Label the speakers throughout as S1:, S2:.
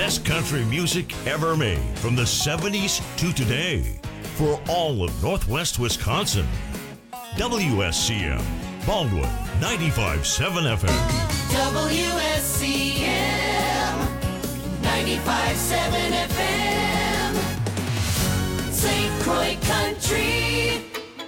S1: best country music ever made from the 70s to today for all of Northwest Wisconsin. WSCM, Baldwin, 95.7 FM.
S2: WSCM, 95.7 FM, St. Croix Country.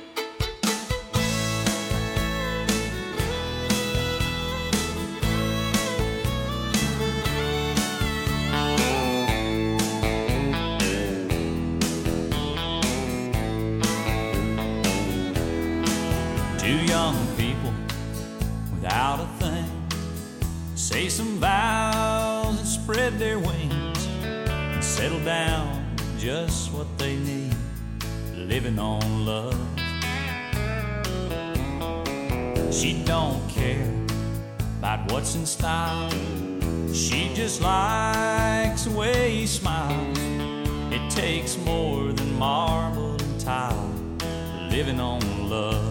S3: Two young people without a thing say some vows and spread their wings and settle down just what they need, living on love. She don't care about what's in style, she just likes the way he smiles. It takes more than marble and tile, living on love.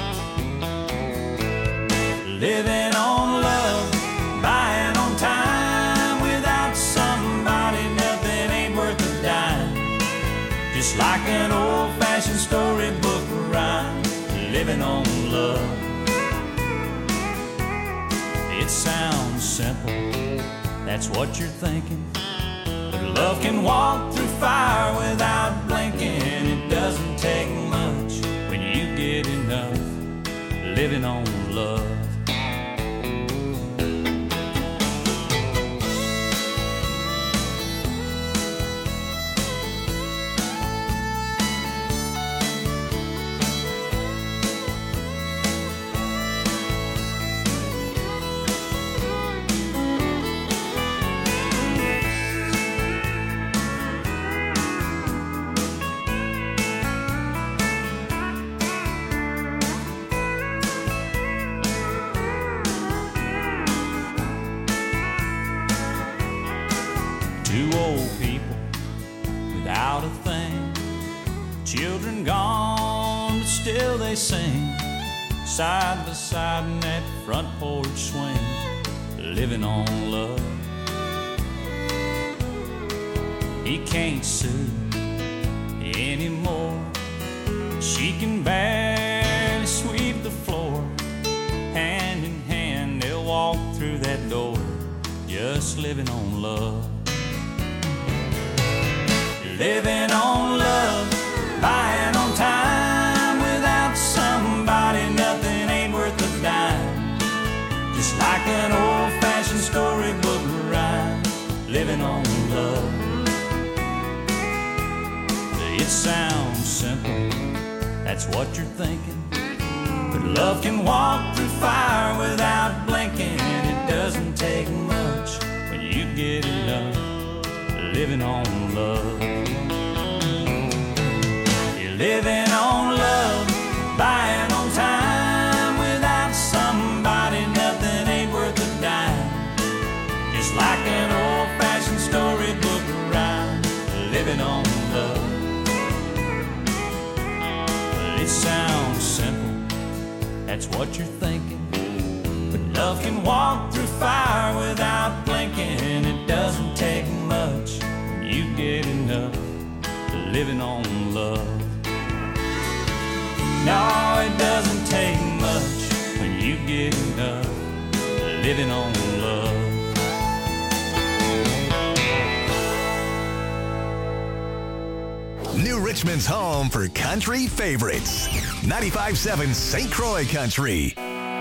S3: Living on love, buying on time. Without somebody, nothing ain't worth a dime. Just like an old-fashioned storybook rhyme, living on love. It sounds simple, that's what you're thinking. But love can walk through fire without blinking. It doesn't take much when you get enough, living on love. Two old people without a thing, children gone, but still they sing, side by side in that front porch swing, living on love. He can't sue anymore, she can barely sweep the floor. Hand in hand they'll walk through that door, just living on love. Living on love, buying on time. Without somebody, nothing ain't worth a dime. Just like an old-fashioned storybook rhyme, living on love. It sounds simple, that's what you're thinking. But love can walk through fire without blinking. It doesn't take much when you get enough, living on love. You're living on love, buying on time. Without somebody, nothing ain't worth a dime. Just like an old-fashioned storybook rhyme, living on love. It sounds simple, that's what you're thinking. But love can walk through fire without blinking. It doesn't take much when you get enough, living on love. No, it doesn't take much when you get enough, living on love.
S4: New Richmond's home for country favorites. 95.7 St. Croix Country.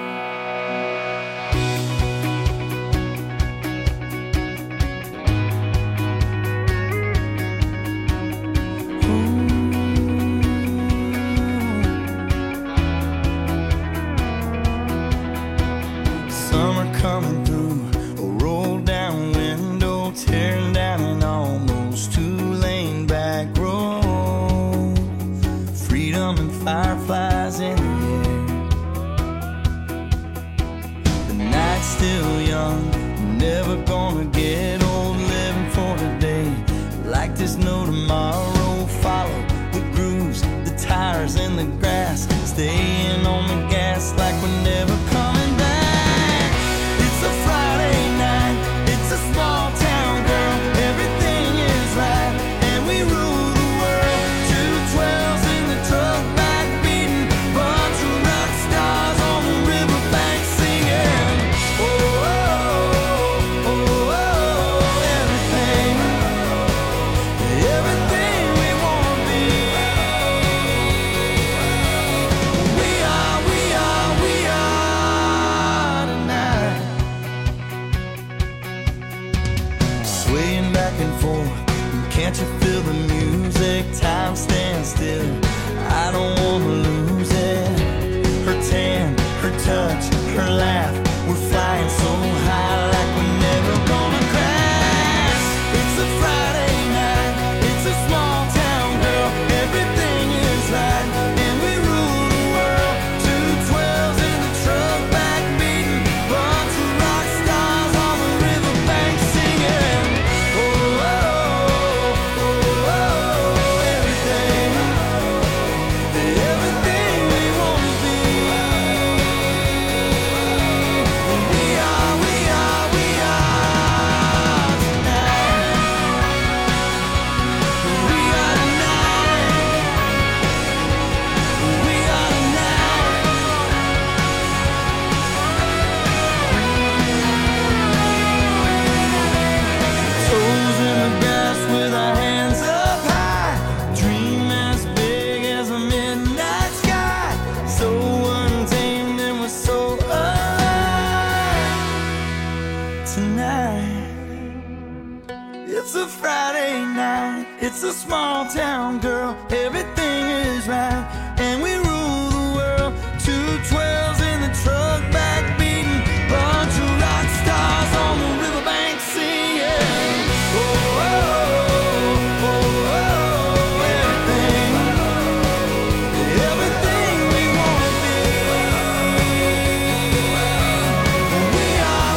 S5: Summer coming through, a roll down window, tearing down an almost two-lane back road. Freedom and fireflies in the air. touch, her laugh. We're flying so high like we're never gonna crash. It's a Friday night, it's a small town girl. Everything is right, and we rule the world. 212s in the truck, backbeating, bunch of rock stars on the riverbank singing. Oh, oh, oh, oh, oh, everything we wanna be. We are It's a Friday night, it's a small town girl. Everything is right, and we rule the world. 212s in the truck, backbeating, bunch of rock stars on the riverbank singing. Oh, oh, oh, oh, oh, everything we wanna be. We are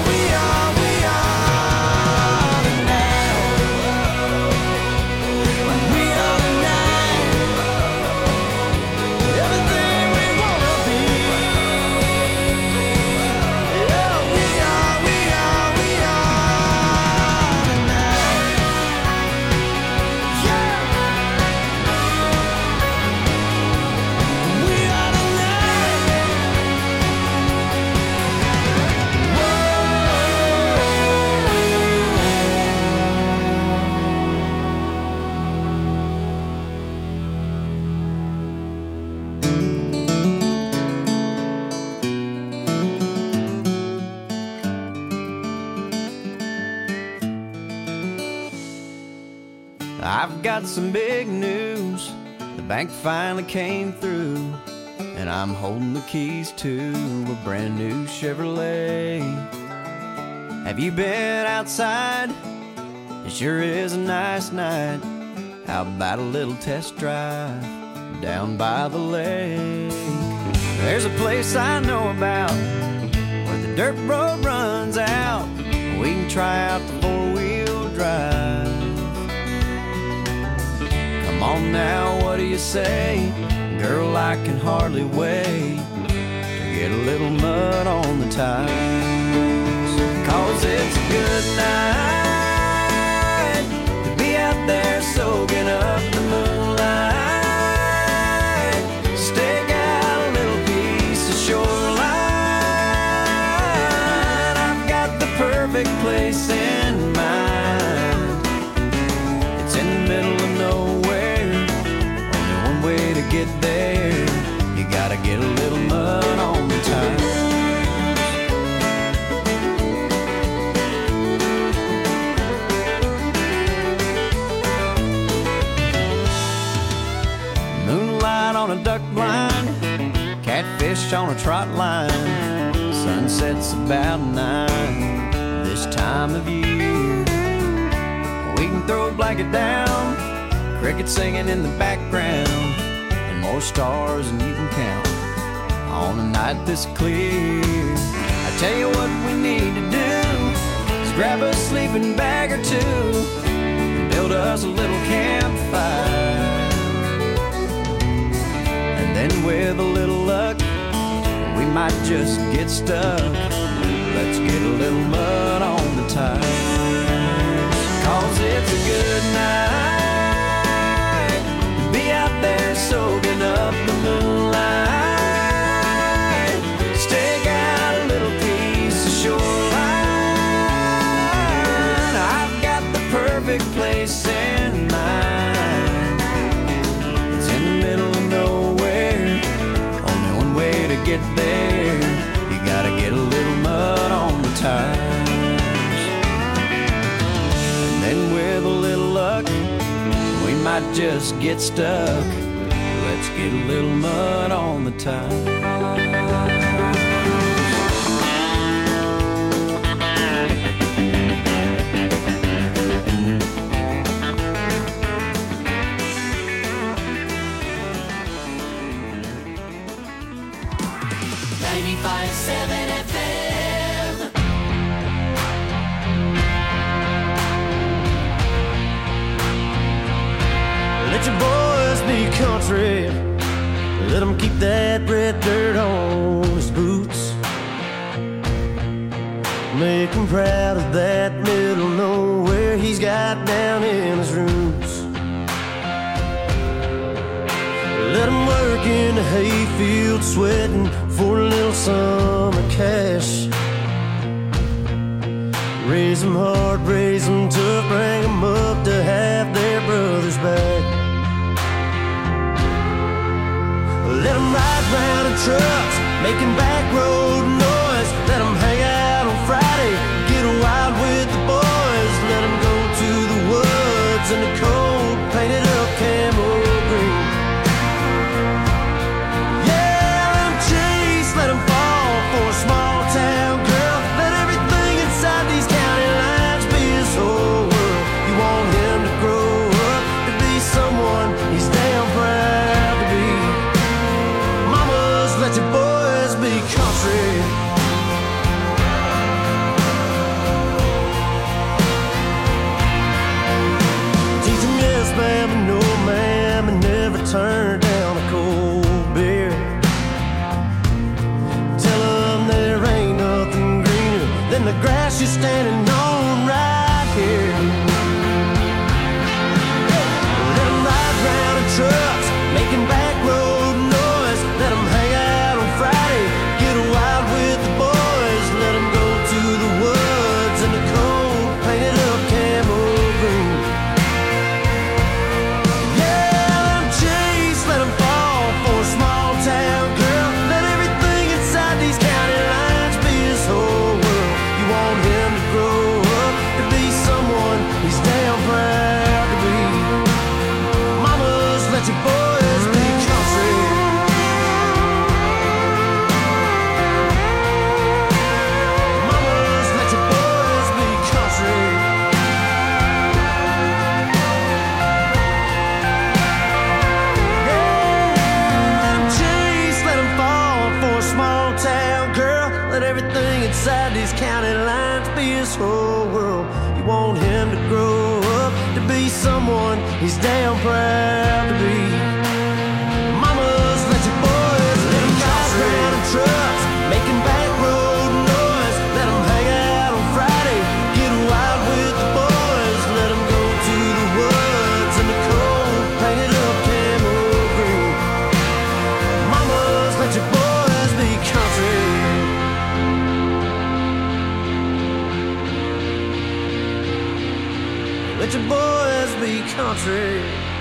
S6: I've got some big news. The bank finally came through, and I'm holding the keys to a brand new Chevrolet. Have you been outside? It sure is a nice night. How about a little test drive down by the lake? There's a place I know about where the dirt road runs out. We can try out the four-wheel drive. Come on now, what do you say? Girl, I can hardly wait to get a little mud on the tires. 'Cause it's a good night to be out there soaking up the moonlight. Stake out a little piece of shoreline. I've got the perfect place in mind. It's in the middle of nowhere, only one way to get there. You gotta get a little mud on the tires. Moonlight on a duck blind, catfish on a trot line. Sunset's about 9 this time of year. We can throw a blanket down, crickets singing in the background, and more stars than you can count on a night this clear. I tell you what we need to do is grab a sleeping bag or two and build us a little campfire. And then with a little luck, we might just get stuck. Let's get a little mud on the tires. 'Cause it's a good night to be out there soaking up the moonlight. Stake out a little piece of shoreline. I've got the perfect place in mind. It's in the middle of nowhere, only one way to get there. You gotta get a little mud on the tires. And then with a little luck, we might just get stuck. Let's get a little mud on the tires.
S2: 95.7 FM.
S5: Let your boys be country. Let them keep that red dirt on his boots. Make him proud of that middle nowhere he's got down in his roots. Let him work in the hayfield sweating for a little summer cash. Raise them hard, raise them tough, bring them up to have their brothers back. Let them ride round in trucks, making back road noise. Let them hang out on Friday, get wild with the boys. Let them go to the woods in the cold, painted up camo green. Yeah, let them chase, let them fall for a small town girl. Let everything inside these county lines be his whole world. You want him to grow up to be someone he's damn proud to be. Mamas, let your boys be country. Teach them yes, ma'am, and no, ma'am, and never turn down a cold beer. Tell them there ain't nothing greener than the grass you're standing on right here. Let them ride round in trucks, making back road noise. Let them hang out on Friday, get wild with the boys. Let them go to the woods in the cold, painted up camo green. Yeah, let them chase, let them fall for a small town girl. Let everything inside these county lines be his whole world. You want him to grow up to be someone he's damn proud to be. Mamas, let your boys be country. Mamas, let your boys be country. Let him chase, let him fall for a small town girl. Let everything inside these county lines be his whole world. You want him to grow up to be someone he's damn proud to be. Mamas, let your boys let him ride round in trucks, making back road noise. Let him hang out on Friday, get wild with the boys. Let him go to the woods in the cold, painted up camo green. Mamas, let your boys be country. Let your boys be country.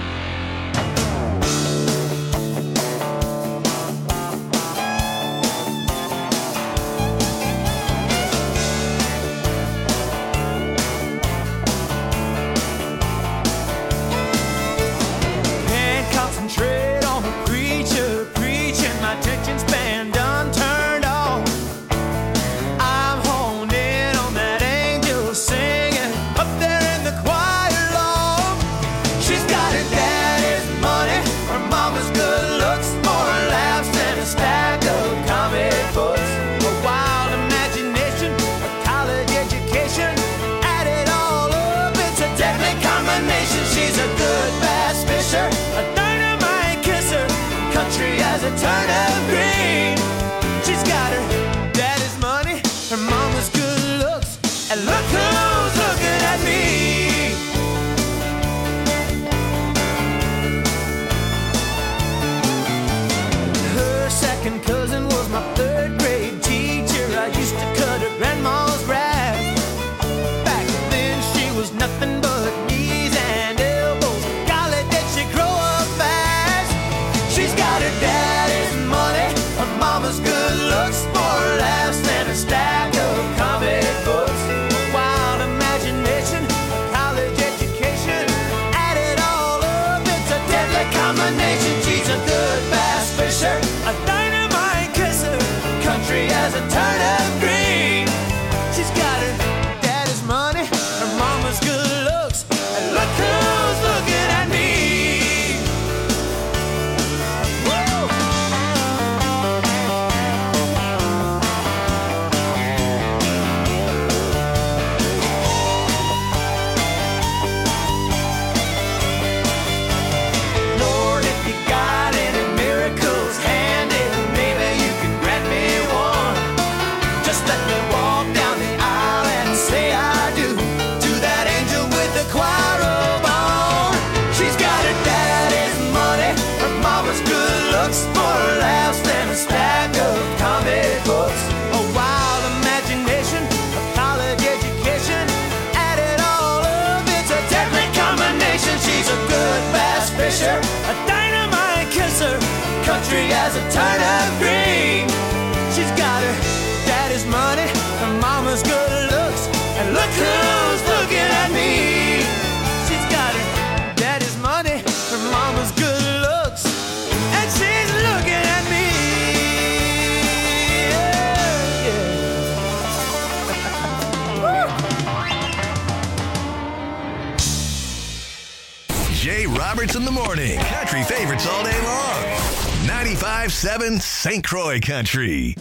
S7: Can't concentrate on the preacher preaching. My attention span done turned off. I'm honed in on that angel singing up there in the choir loft. She's got her daddy's money, her mama's good looks, more laughs than a stack of comic books. A wild imagination, a college education, add it all up, it's a deadly combination. She's a good bass fisher, a dynamite kisser, country as a turnip green. She's got her daddy's money, her mama's good looks, and look who's looking at me. Her second cousin was my third grade teacher. I used to cut her grandma's grass. Back then she was nothing but knees and elbows. Golly, did she grow up fast? She's got her daddy's money, her mama's good looks, more laughs than a stack of comic books. A wild imagination, a college education, add it all up, it's a deadly combination. She's a good bass fisher, a dynamite kisser, country as a turnip green. She's got her daddy's money, her mama's good looks, and look who's looking at me. Woo! country as a turnip green. She's got her daddy's money, her mama's good looks, and look who's looking at me. She's got her daddy's money, her mama's good looks, and she's looking at me.
S4: Jay Roberts in the morning. Country favorites all day long. 95.7 St. Croix Country.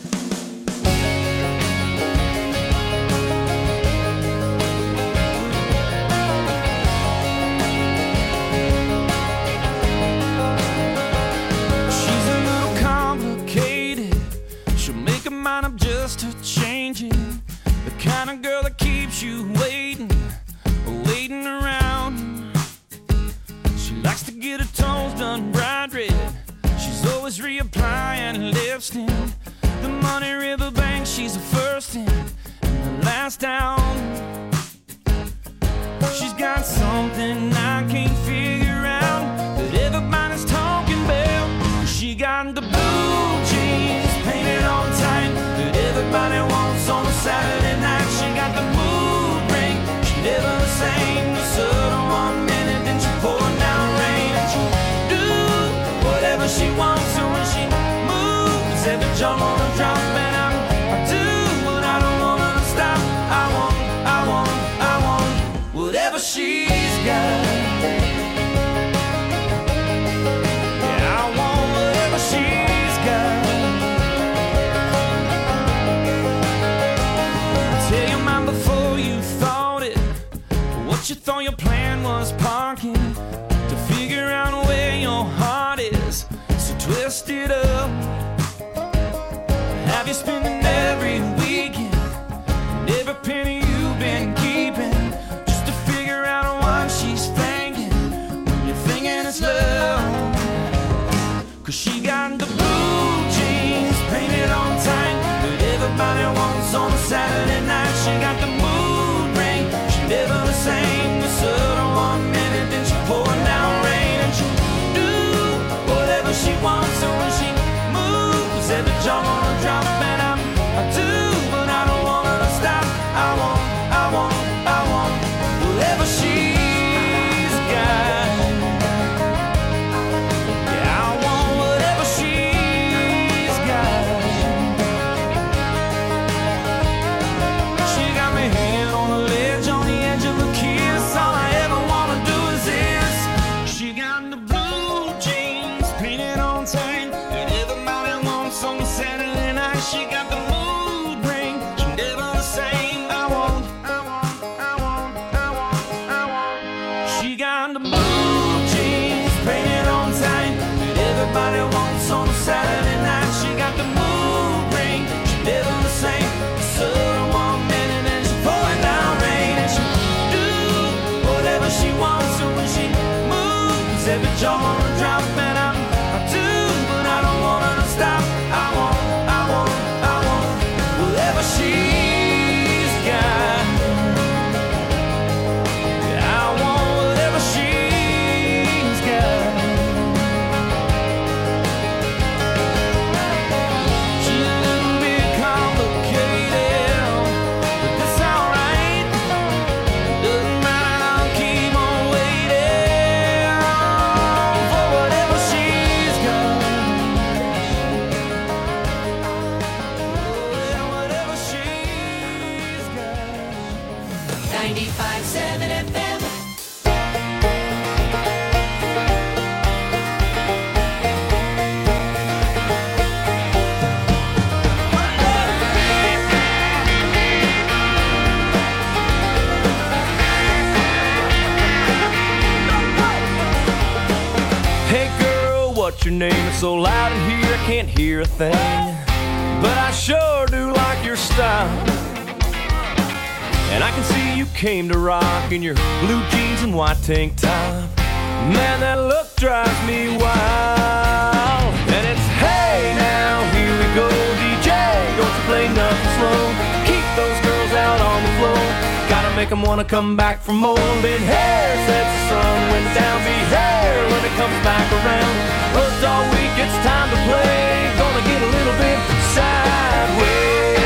S3: She's a little complicated. She'll make a mind up just to change it. The kind of girl that keeps you waiting around. She likes to get her toes done bright red. She's always reapplying lipstick. The Money River Bank, she's the first in and the last down. She's got something I can't figure out that everybody's talking about. She got the blue jeans painted on tight that everybody wants on a Saturday night. She got the mood ring, she never the same. The sun 1 minute, then she pouring down rain. And she do whatever she wants, so when she moves, every jump on a drop. And I do what I don't want her to stop. I want whatever she's got. Yeah, I want whatever she's got. Tell your mind before you thought it. What you thought your plan was parking to figure out where your heart is. So twist it up. Have you spending every weekend and every penny you've been keeping just to figure out what she's thinking when you're thinking it's love? Cause she got the blue jeans painted on tight that everybody wants on a Saturday night. She got the mood ring, she never the same. The sun 1 minute, then she pouring down rain. And she do whatever she wants, so when she moves, every jump on a drop. And I do, but I don't want her to stop. I want whatever she's got. Yeah, I want whatever she's got. She got me hanging on the ledge, on the edge of a kiss. All I ever wanna do is this. She got the blue jeans painted on tight that everybody wants on Saturday night. She got the mood ring, she never the same. I want. She got the blue jeans painted on tight that everybody wants on a Saturday night. She got the mood ring, she never the same. The sun 1 minute and she pouring down rain. And she do whatever she wants, so when she moves, every jaw on a drop. And I do, but I don't want her to stop. I want whatever she's got. Yeah, I want whatever she's got. She's a little bit complicated, but that's alright. Doesn't matter, I'll keep on waiting for whatever she's got. Whatever she's got.
S2: 95.7 FM.
S7: Hey girl, what's your name? It's so loud in here I can't hear a thing, but I sure do like your style. And I can see you came to rock in your blue jeans and white tank top. Man, that look drives me wild. And it's hey now, here we go, DJ. Don't you play nothing slow. Keep those girls out on the floor. Gotta
S6: make them wanna come back for more. Been hair since the sun went down. Be hair when it comes back around. Worked all week, it's time to play. Gonna get a little bit sideways.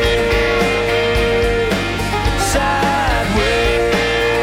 S6: Sideways.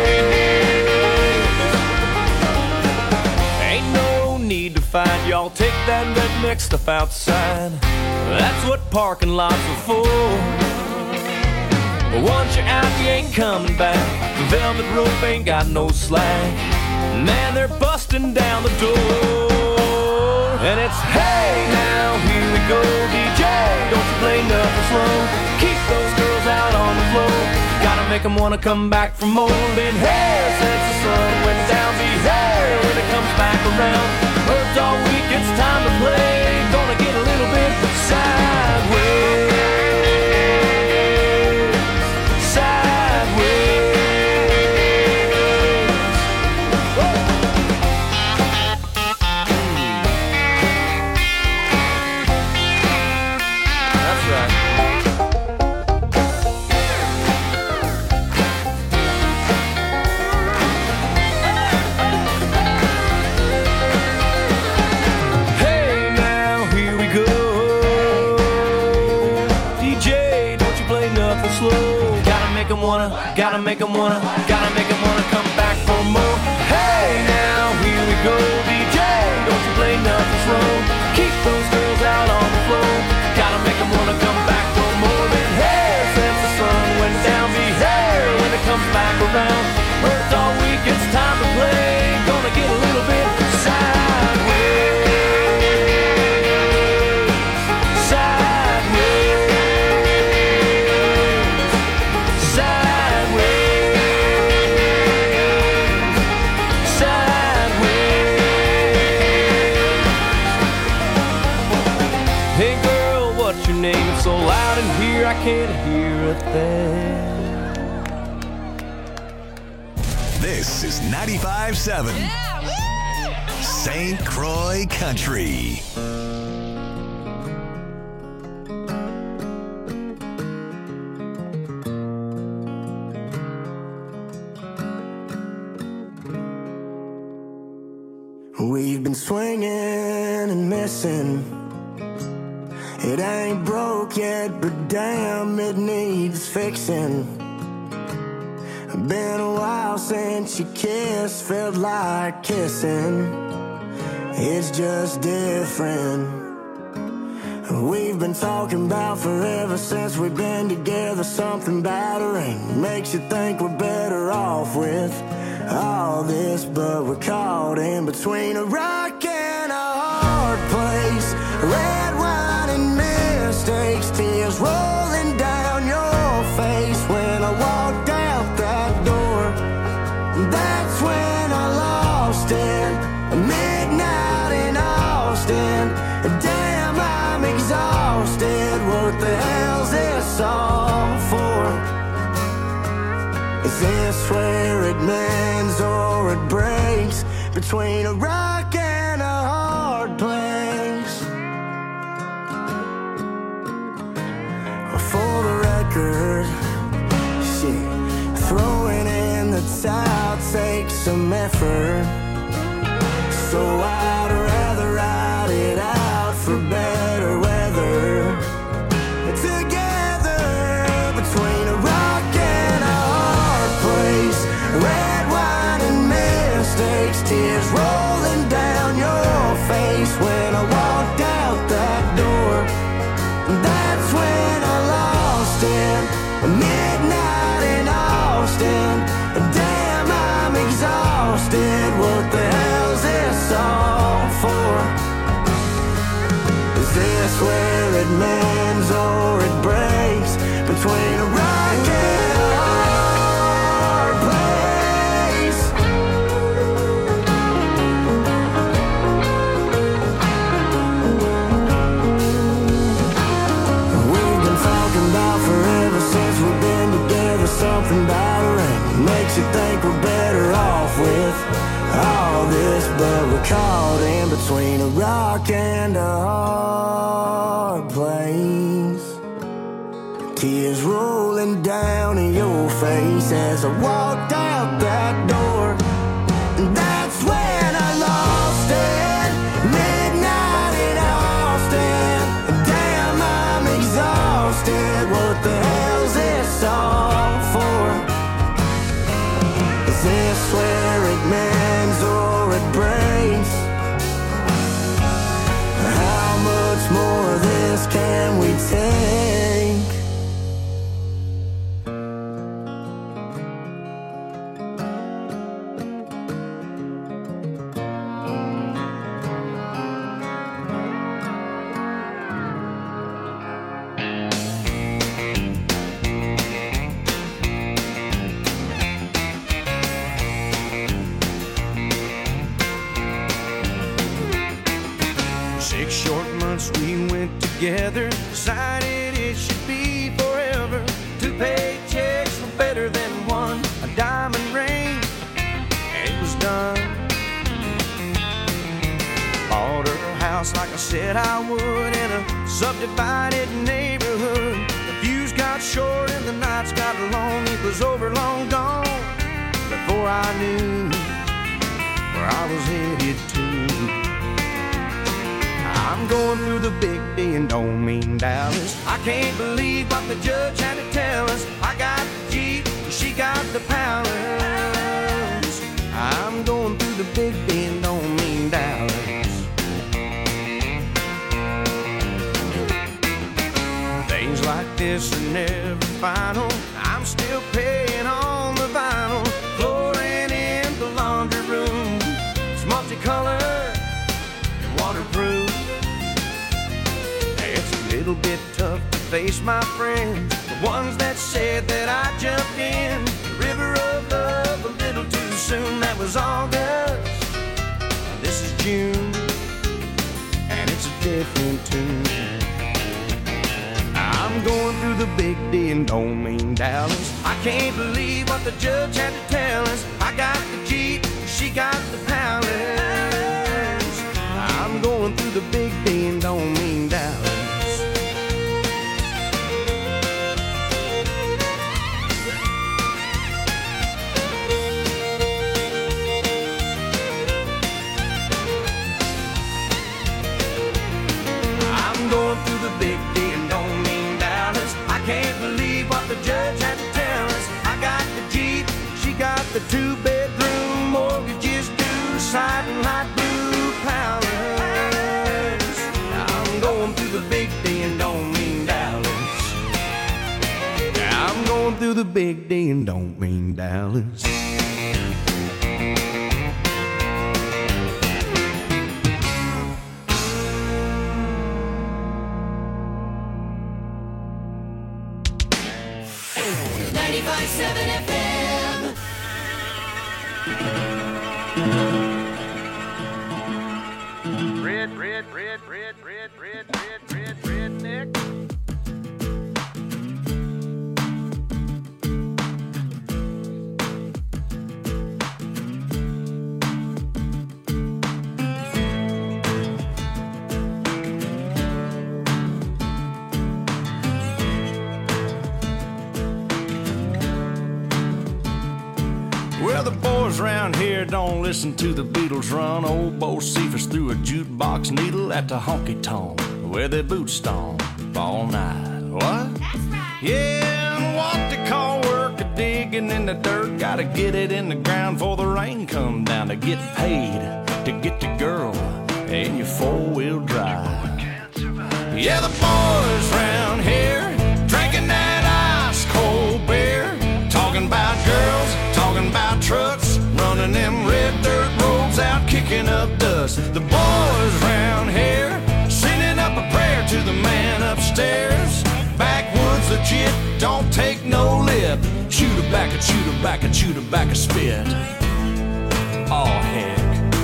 S6: Ain't no need to fight, y'all. Take that redneck stuff outside. That's what parking lots are for. But once you're out, you ain't coming back. The velvet rope ain't got no slack. Man, they're busting down the door. And it's, hey, now here we go, DJ. Don't you play nothing slow. Keep those girls out on the floor. Gotta make them wanna come back for more. Been hair since the sun went down. Be hair when it comes back around. Worked all week, it's time to play. Gonna get a little bit sideways. Gotta make them wanna come back for more. Hey, now here we go, DJ. Don't you play nothing slow. Keep those girls out on the floor. Gotta make them wanna come back for more. Been hair since the sun went down. Be hair when it comes back around. Worked all week, it's time to play. Gonna get a little bit sideways. So loud in here I can't hear a thing.
S4: This is 95.7 St. Croix Country.
S5: We've been swinging and missing. It ain't broke yet, but damn, it needs fixing. Been a while since you kissed, felt like kissing. It's just different. We've been talking about forever since we've been together. Something battering makes you think we're better off with all this, but we're caught in between a rock and a hard place. Red wine and mistakes, tears rolling down your face. When I walked out that door, that's when I lost it. Midnight in Austin, damn, I'm exhausted. What the hell's this all for? Is this where it mends or it breaks? Between a rock and a hard place. For the record, shit, throwing in the towel takes some effort. So I'd rather ride it out for better weather. Together, between a rock and a hard place. Red wine and mistakes, tears rolling down your face. When I walked out that door, that's when I lost it. Midnight in Austin, damn, I'm exhausted. What the hell's this all for? Is this where it mends or it breaks? Between a rock and a hard place. We've been talking about forever since we've been together. Something battering makes you think we're better off with all this, but we're caught in between a rock and a hard place. tears rolling down your face as I walked out that door. And that's when I lost it. Midnight in Austin. Damn, I'm exhausted. What the hell's this all for? Is this where it mends or it breaks? How much more of this can we take? Together, decided it should be forever. 2 paychecks were better than one. A diamond ring, and it was done. Bought her house like I said I would in a subdivided neighborhood. The views got short and the nights got long. It was over, long gone, before I knew where I was headed to. I'm going through the big D and don't mean Dallas. I can't believe what the judge had to tell us. I got the Jeep, she got the Palace. I'm going through the big D and don't mean Dallas. Things like this are never final. I'm still paying on the vinyl. Flooring in the laundry room, it's multicolored and waterproof. A little bit tough to face my friends, the ones that said that I jumped in the river of love a little too soon. That was August, this is June, and it's a different tune. I'm going through the big D and don't mean Dallas. I can't believe what the judge had to tell us. I got the Jeep, she got the Palace. I'm going through the big D and don't mean Dallas. Going through the big D and don't mean Dallas. I can't believe what the judge had to tell us. I got the Jeep, she got the 2-bedroom, mortgages due, siding light blue Palace. I'm going through the big D and don't mean Dallas. I'm going through the big D and don't mean Dallas.
S2: 95.7 FM.
S5: Redneck.
S3: Well, the boys around here don't listen to the Beatles run. Old Bo Cephas threw a jukebox needle at the honky-tonk where they boot stomp all night. What?
S2: That's right.
S3: Yeah, and what they call work a digging in the dirt. Gotta get it in the ground before the rain come down to get paid to get the girl in your four-wheel drive. Yeah, the boys around here drinking that ice-cold beer, talking about girls, talking about trucks, running them red dirt roads out, kicking up dust. The boys around here sending up a prayer to the man upstairs. Backwoods legit, don't take no lip. Chew tobacco, chew tobacco, chew tobacco, spit. Oh, heck.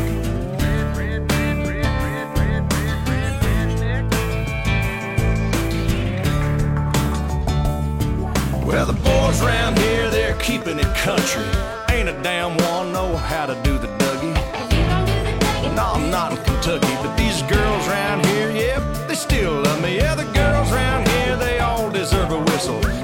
S3: Well, the boys around here, they're keeping it country. Ain't a damn one know how to do the Dougie. No, I'm not in Kentucky, but these girls around here, yep, they still love me. Yeah, the girls around here, they all deserve a whistle.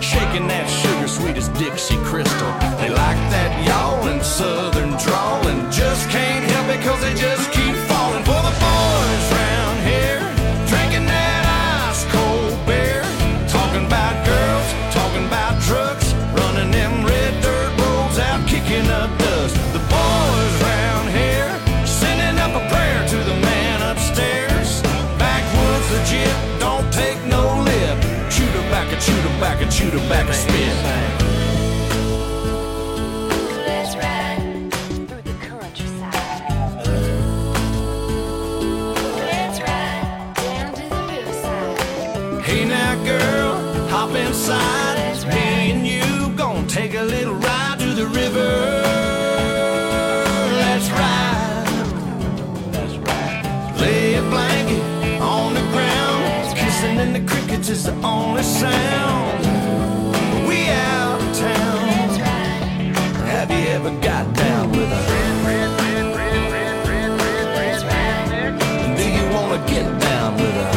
S5: sound. We out of town. Have you ever got down with a do you wanna get down with a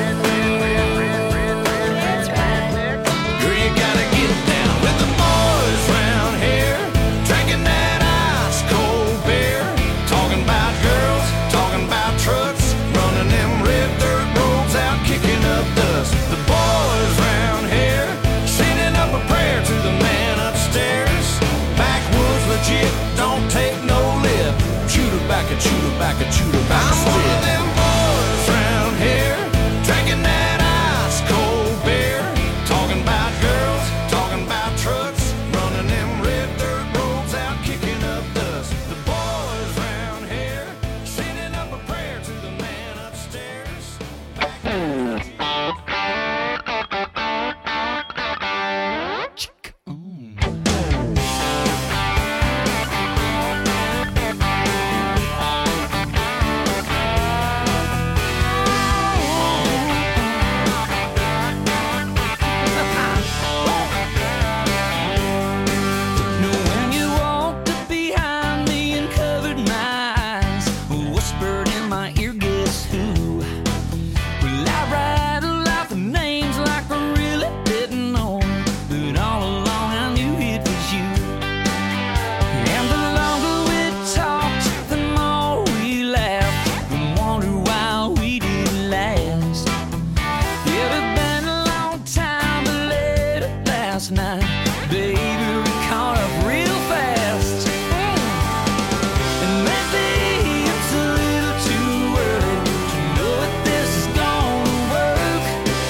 S5: girl, you gotta get down with the boys round here, drinking that ice cold beer, talking about girls, talking about trucks, running them red dirt roads out, kicking up dust. The boys round here, sending up a prayer to the man upstairs. Backwoods legit, don't take no lip. Shoot her back, shoot her back, shoot her back. I'm one of them boys round here, drinking that ice cold beer, talking about girls, talking about trucks, running them red dirt roads out, kicking up dust. The boys round here, sending up a prayer to the man upstairs. When you walked up behind me and covered my eyes, whispered in my ear, guess who? Well, I rattled out the names like I really didn't know, but all along I knew it was you. And the longer we talked, the more we laughed, and wondered why we didn't last. It had been a long time, but late last night, baby, we caught up real fast. And maybe it's a little too early to know if this is gonna work.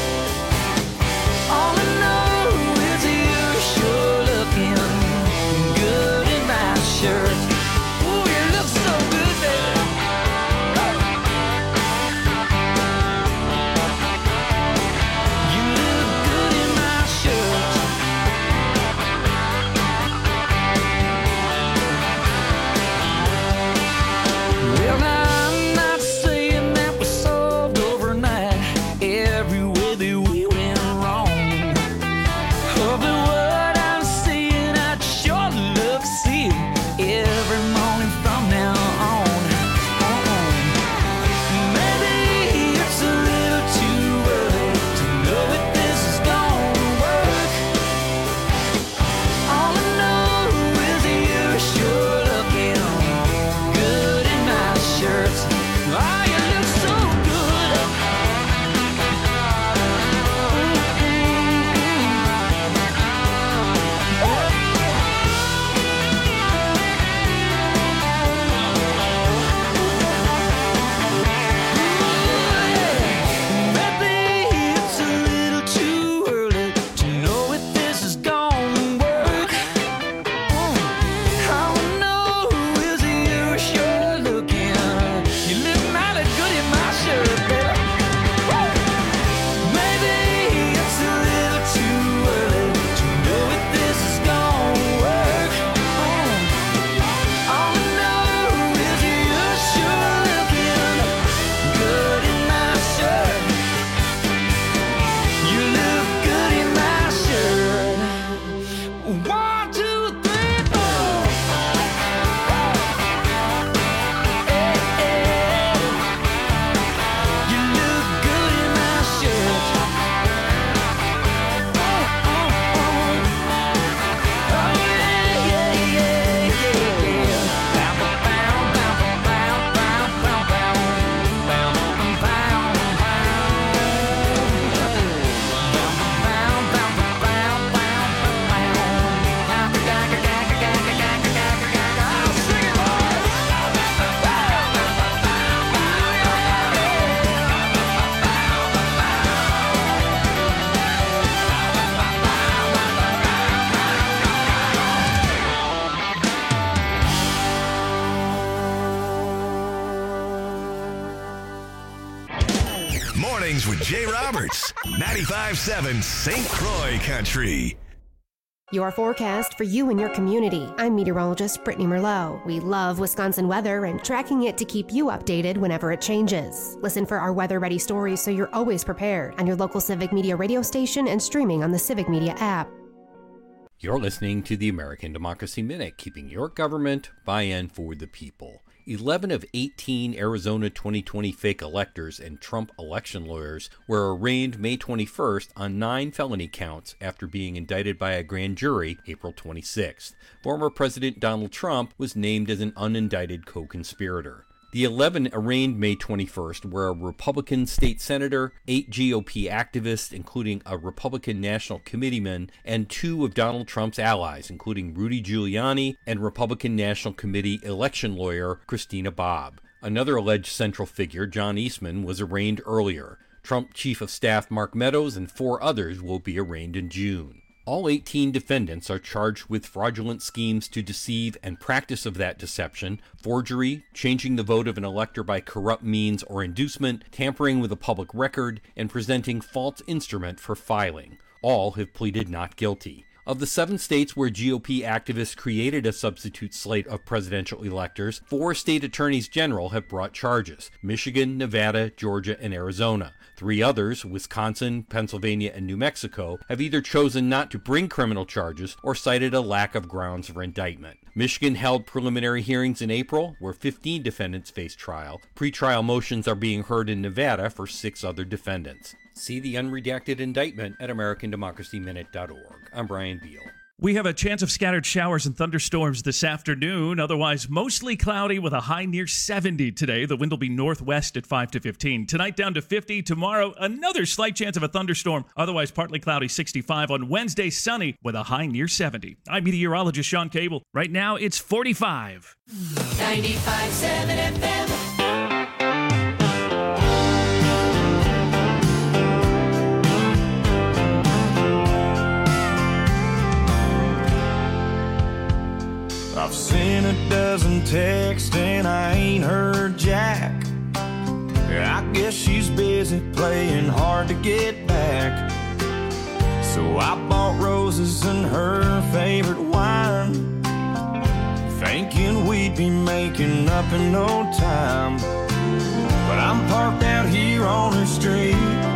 S5: All I know is you're sure looking good in my shirt. Ooh, you look so good, baby. You look good in my shirt. Well, now I'm not saying that we solved overnight every way that we went wrong. Oh, but what I'm seeing, I'd sure love to see it every morning from now on. Maybe it's a little too early to know if this is gonna work. All I know is you're sure looking good in my shirt. Oh, you look so good. Maybe it's a little too early to know if this is gonna work. All I know is you're sure looking. You look mighty good in my shirt, baby. Maybe it's a little too early to know if this is gonna work. All I know is you're sure looking good in my shirt. You look good in my shirt. 1, 2, 3, 4. Hey, hey. You look good in my shirt. Oh, yeah, yeah, yeah, yeah. Bow, bow, bow, bow, bow, bow, bow, bow,
S4: Mornings with Jay Roberts. 95.7 St. Croix Country.
S8: Your forecast for you and your community. I'm meteorologist Brittany Merlot. We love Wisconsin weather and tracking it to keep you updated whenever it changes. Listen for our weather-ready stories so you're always prepared on your local Civic Media radio station and streaming on the Civic Media app.
S9: You're listening to the American Democracy Minute, keeping your government by and for the people. 11 of 18 Arizona 2020 fake electors and Trump election lawyers were arraigned May 21st on 9 felony counts after being indicted by a grand jury April 26th. Former President Donald Trump was named as an unindicted co-conspirator. The 11 arraigned May 21st were a Republican state senator, 8 GOP activists, including a Republican National Committeeman, and 2 of Donald Trump's allies, including Rudy Giuliani and Republican National Committee election lawyer Christina Bobb. Another alleged central figure, John Eastman, was arraigned earlier. Trump Chief of Staff Mark Meadows and 4 others will be arraigned in June. All 18 defendants are charged with fraudulent schemes to deceive and practice of that deception, forgery, changing the vote of an elector by corrupt means or inducement, tampering with a public record, and presenting false instrument for filing. All have pleaded not guilty. Of the 7 states where GOP activists created a substitute slate of presidential electors, 4 state attorneys general have brought charges: Michigan, Nevada, Georgia, and Arizona. 3 others, Wisconsin, Pennsylvania, and New Mexico, have either chosen not to bring criminal charges or cited a lack of grounds for indictment. Michigan held preliminary hearings in April, where 15 defendants face trial. Pretrial motions are being heard in Nevada for 6 other defendants. See the unredacted indictment at AmericanDemocracyMinute.org. I'm Brian Beal.
S10: We have a chance of scattered showers and thunderstorms this afternoon. Otherwise, mostly cloudy with a high near 70 today. The wind will be northwest at 5 to 15. Tonight down to 50. Tomorrow, another slight chance of a thunderstorm. Otherwise, partly cloudy, 65. On Wednesday, sunny with a high near 70. I'm meteorologist Sean Cable. Right now, it's 45.
S2: 95.7 FM.
S5: I've sent a dozen texts and I ain't heard Jack. I guess she's busy playing hard to get back. So I bought roses and her favorite wine, thinking we'd be making up in no time. But I'm parked out here on her street.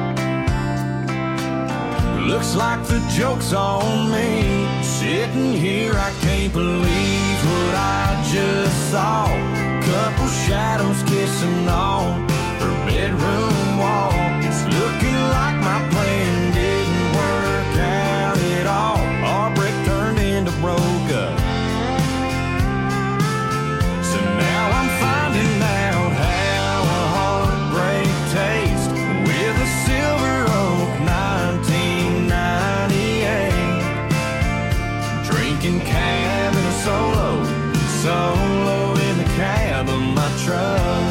S5: Looks like the joke's on me. Sitting here, I can't believe what I just saw. Couple shadows kissing on her bedroom wall. It's looking like my plan didn't work out at all. Our break turned into broke up. So now I'm finding out how a heartbreak tastes with a Silver Oak 1998. Drinking cab in a solo in the cab of my truck.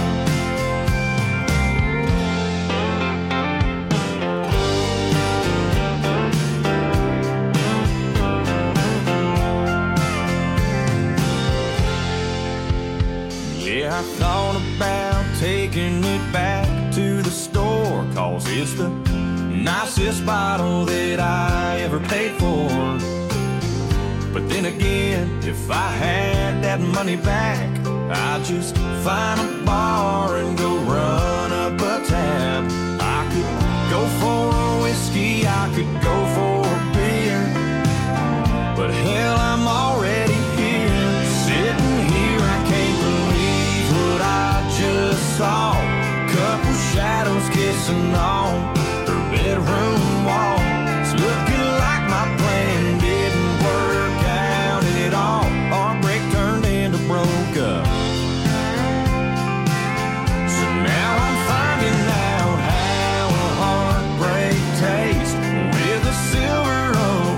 S5: Yeah, I thought about taking it back to the store, 'cause it's the nicest bottle that I ever paid for. But then again, if I had that money back, I'd just find a bar and go run up a tab. I could go for a whiskey, I could go for a beer, but hell, I'm already here. Sitting here, I can't believe what I just saw. Couple shadows kissing on her bedroom wall. It's looking like my plan didn't work out at all. Our break turned into broke up. So now I'm finding out how a heartbreak tastes with a Silver Oak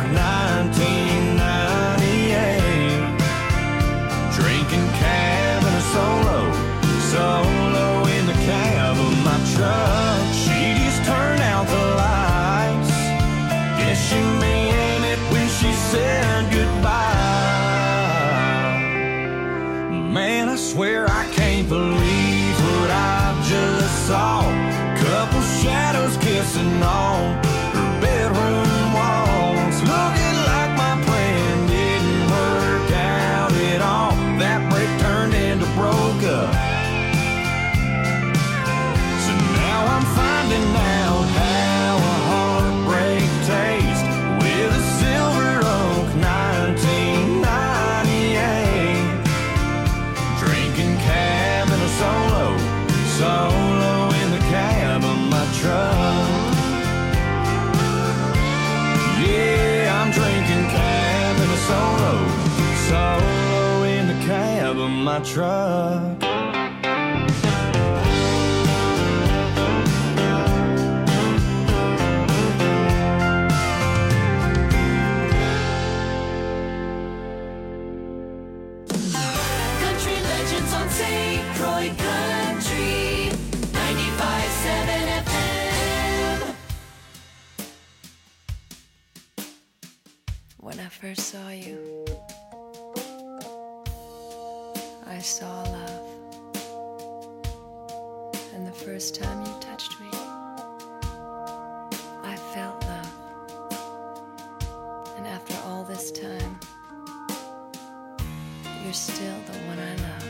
S5: 1998. Drinking cab and a solo in the cab of my truck. She just turned out the lights. Guess she meant it when she said goodbye. Man, I swear I can't believe what I just saw. Couple shadows kissing on her bedroom walls. Looking like my plan Solo in the cab of my truck.
S2: Country legends on St. Croix Country 95.7 FM.
S11: When I first saw you, I saw love. And the first time you touched me, I felt love. And after all this time, you're still the one I love.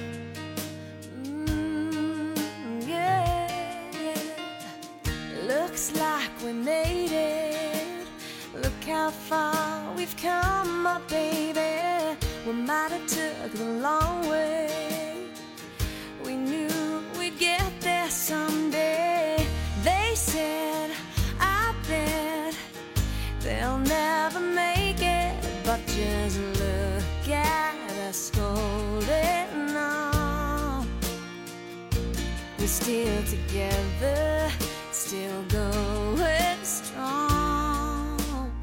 S12: Yeah. Looks like we made it. Look how far we've come, my baby. We might have took the long way. We knew we'd get there someday. They said, I bet they'll never make it. But just look at us holding on. We're still together, still going strong.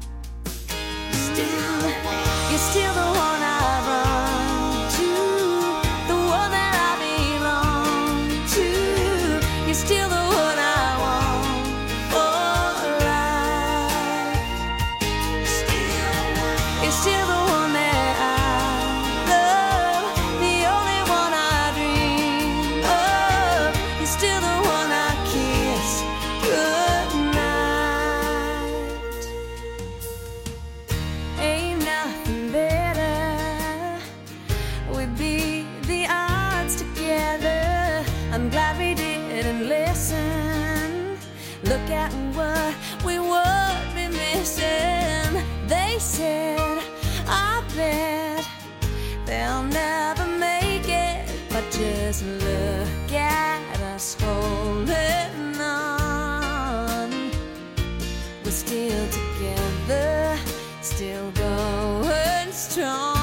S12: You're still the one I run to, the one that I belong to. You're still the one I want for life. You're still the one that I love, the only one I dream of. You're still the one I kiss goodnight. Ain't nothing better. We beat the odds together. I'm glad we didn't listen. Look at what we would be missing. They said, I bet they'll never make it. But just look at us holding on. We're still together, still going strong.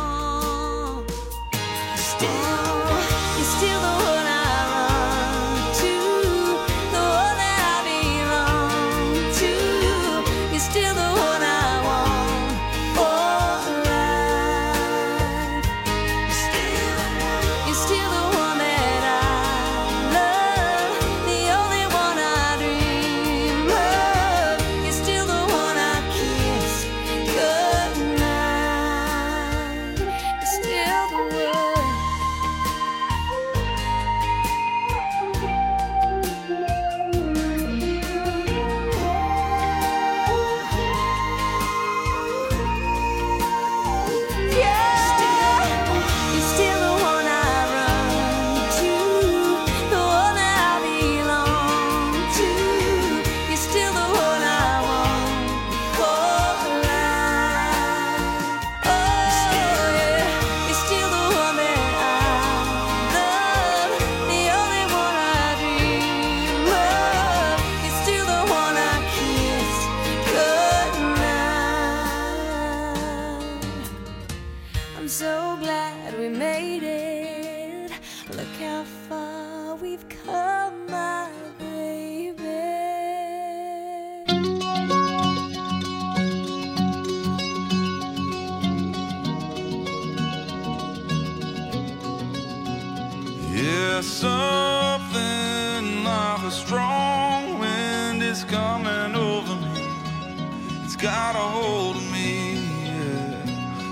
S12: You're still the one I run to, the one that I belong to. You're still the one I want for life. You're still the one that I love, the only one I dream of. You're still the one I kiss goodnight. You're still the one. You're still the one I run to, the one that I belong to. You're still the one I want for life. Oh yeah, you're still the one that I love, the only one I dream of. You're still the one I kiss goodnight. I'm so glad we made it. Look how far we've come, my baby.
S5: Yeah, something like a strong wind is coming over me. It's got a hold of me, yeah.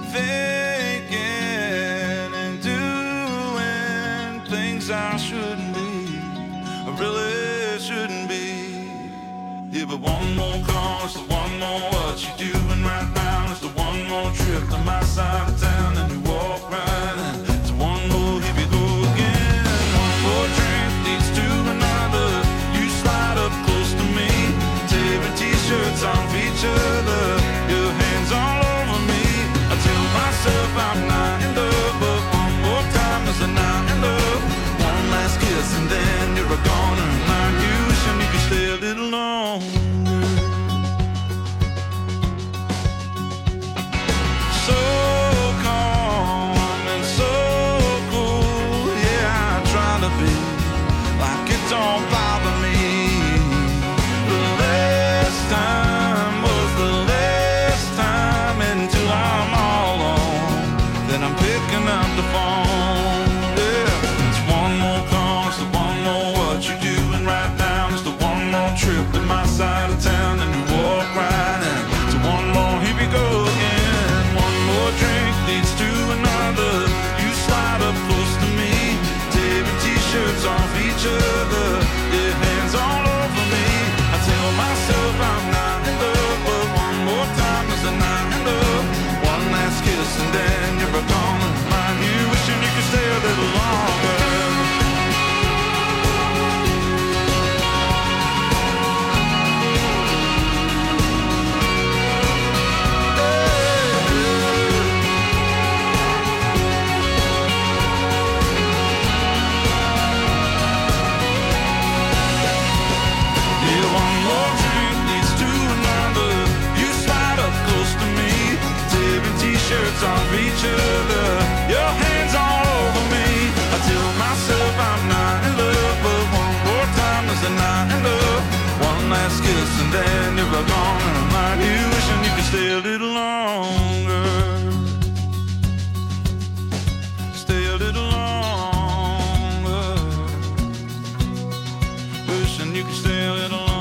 S5: Thinking and doing things I shouldn't be, I really shouldn't be. Yeah, but one more call is the one more what you doing right now. It's the one more trip to my side of town, and you walk right in. It's one more, here we go again. One more drink leads to another. You slide up close to me, tearing t-shirts off each other, your hands all over me. I tell myself I'm not in love, but one more time is a not in love. One last kiss and then you're a goner, and like you should, you can stay a little longer. So
S13: hearts off each other. Your hands all over me. I tell myself I'm not in love, but one more time is the night in love. One last kiss and then you're gone, and I'm like you wishing you could stay a little longer. Stay a little longer. Wishing you could stay a little longer.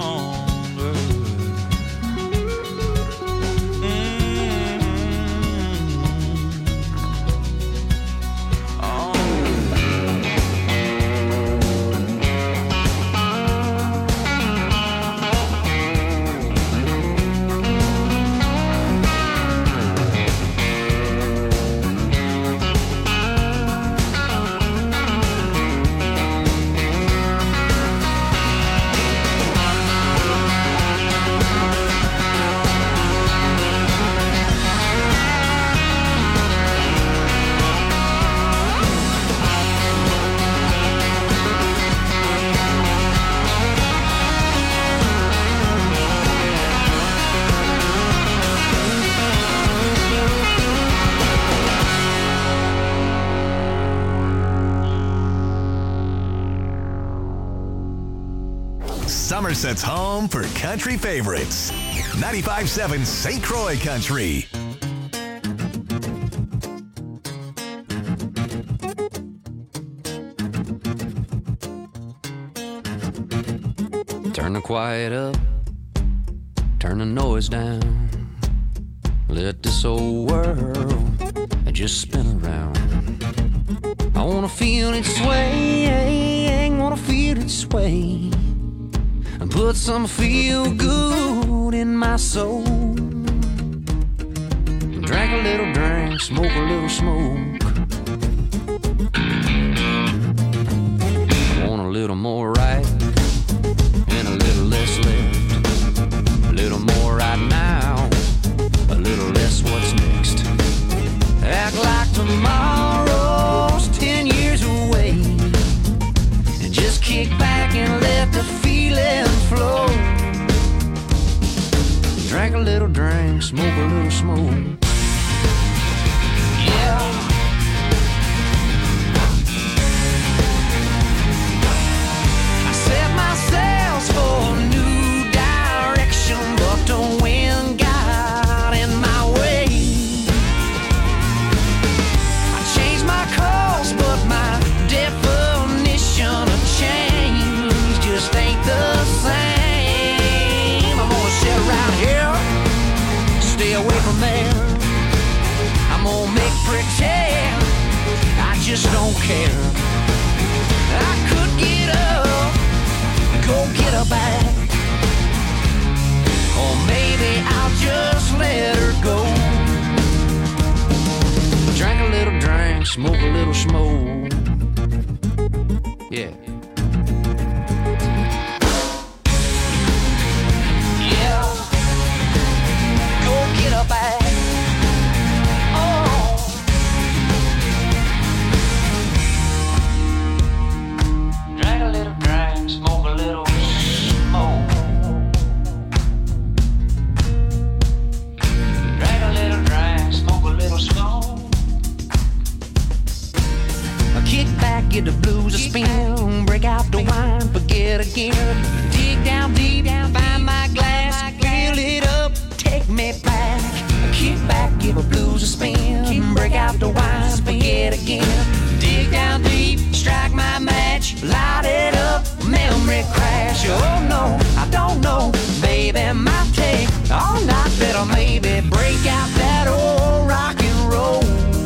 S4: Somerset's home for country favorites. 95.7 St. Croix Country.
S6: Turn the quiet up, turn the noise down. Let this old world just spin around. I wanna feel it sway, wanna feel it sway, and put some feel good in my soul. Drink a little drink, smoke a little smoke. Want a little more right and a little less left. A little more right now, a little less what's next. Act like tomorrow's 10 years away, and just kick back and let the feeling flow. Drink a little drink, smoke a little smoke. Yeah. I set my sails for a new direction, but the wind got in my way. I changed my course, but my definition of change just ain't the same. I'm gonna sit around here, stay away from there. I'm gonna make pretend I just don't care. I could get up, go get her back, or maybe I'll just let her go. Drink a little drink, smoke a little smoke. Yeah. Yeah. Go get her back. Oh. Drink a little drink, smoke a little smoke. Drink a little drink, smoke a little smoke. Kick back, get the blues a spin, break out the wine, forget again. Dig down deep, find my glass, fill it up, take me back. Kick back, give the blues a spin, break out the wine, forget again. Dig down deep, strike my match, light it up, memory crash. Oh no, I don't know, baby, might take all night, better maybe break out that old rock and roll.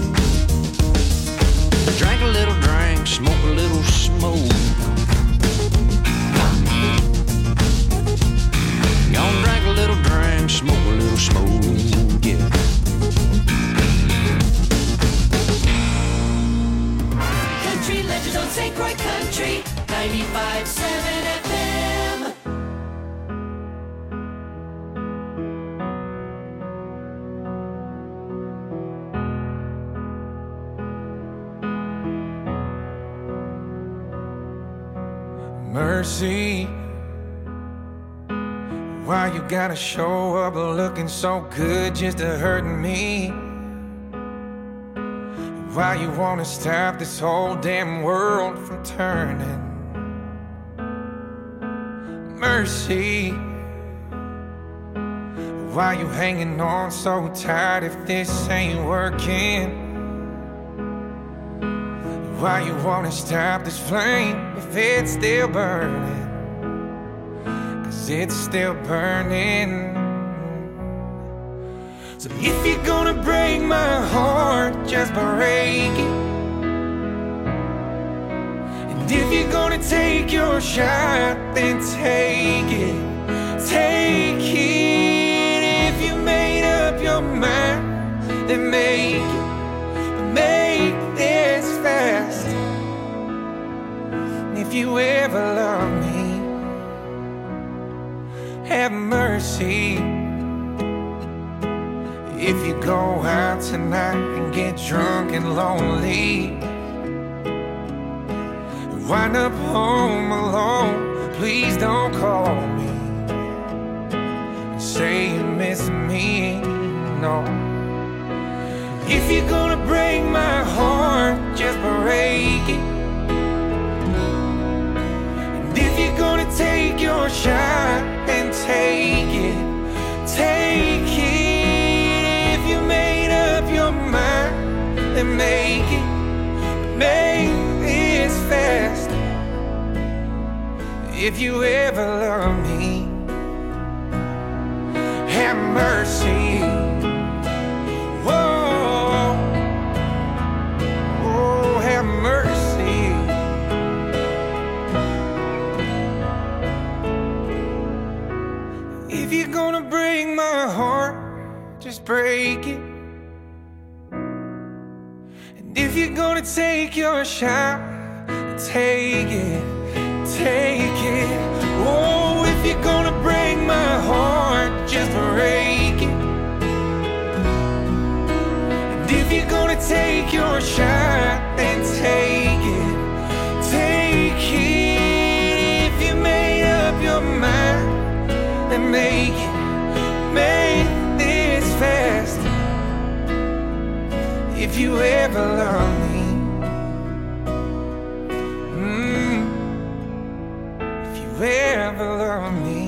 S6: Drink a little drink, smoke a little smoke. Gonna drink a little drink, smoke a little smoke, yeah.
S2: Country legends on St. Croix Country, 95.7 FM.
S14: Mercy, why you gotta show up looking so good just to hurt me? Why you wanna stop this whole damn world from turning? Mercy, why you hanging on so tight if this ain't working? Why you wanna stop this flame if it's still burning? 'Cause it's still burning. So if you're gonna break my heart, just break it. And if you're gonna take your shot, then take it. Take it. If you made up your mind, then make it. But make this fast. And if you ever love me, have mercy. If you go out tonight and get drunk and lonely, wind up home alone, please don't call me and say you miss me, no. If you're gonna break my heart, just break it. And if you're gonna take your shot, then take it. Take it. If you made up your mind, then make it. Make this fast. If you ever love me, have mercy. Whoa, oh, have mercy. If you're gonna break my heart, just break it. And if you're gonna take your shot, take it, take it. Oh, if you're gonna break my heart, just break it. And if you're gonna take your shot, then take it, take it. If you made up your mind, then make it, make this fast. If you ever love me, if you ever love me,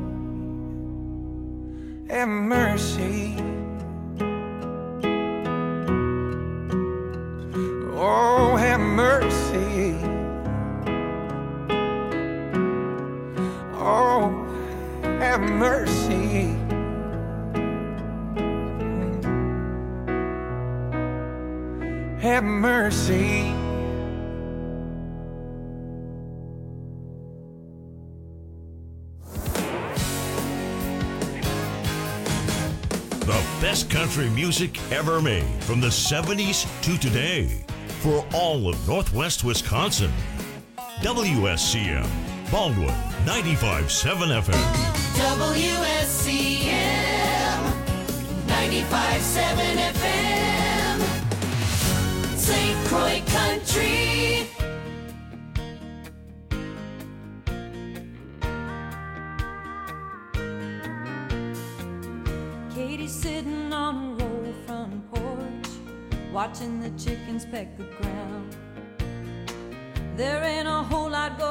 S14: have mercy. Oh, have mercy. Oh, have mercy. Have mercy.
S1: The best country music ever made from the 70s to today for all of Northwest Wisconsin. WSCM, Baldwin 95.7 FM.
S2: WSCM 95.7 FM, St. Croix Country.
S15: Katie's sitting on a roll front porch, watching the chickens peck the ground. There ain't a whole lot going